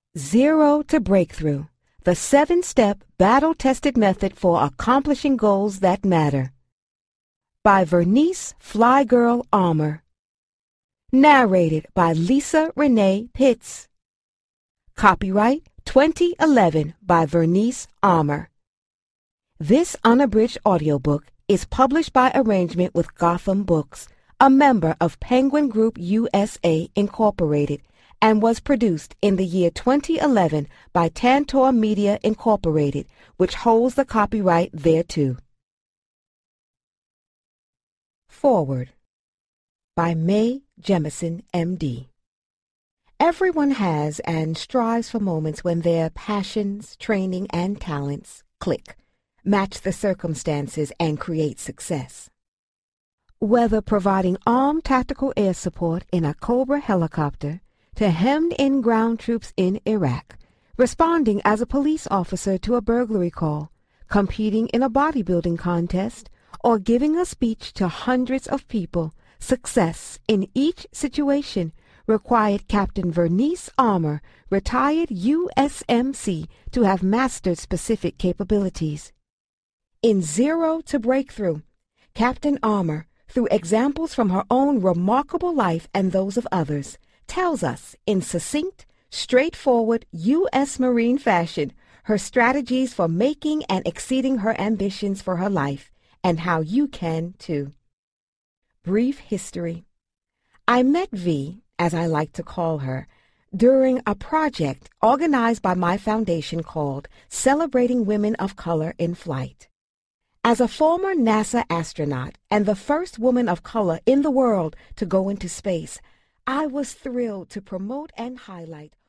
Zero to Breakthrough, the 7-step battle-tested method for accomplishing goals that matter. By Vernice Flygirl Armour. Narrated by Lisa Renee Pitts. Copyright 2011 by Vernice Armour. This unabridged audiobook is published by arrangement with Gotham Books, a member of Penguin Group USA Incorporated, and was produced in the year 2011 by Tantor Media Incorporated, which holds the copyright thereto. Foreword by Mae Jemison, M.D. Everyone has and strives for moments when their passions, training, and talents click, match the circumstances, and create success. Whether providing armed tactical air support in a Cobra helicopter to hemmed-in ground troops in Iraq, responding as a police officer to a burglary call, competing in a bodybuilding contest, or giving a speech to hundreds of people, success in each situation required Captain Vernice Armour, retired USMC, to have mastered specific capabilities. In Zero to Breakthrough, Captain Armour, through examples from her own remarkable life and those of others, tells us in succinct, straightforward U.S. Marine fashion her strategies for making and exceeding her ambitions for her life, and how you can too. Brief history. I met V, as I like to call her, during a project organized by my foundation called Celebrating Women of Color in Flight. As a former NASA astronaut and the first woman of color in the world to go into space, I was thrilled to promote and highlight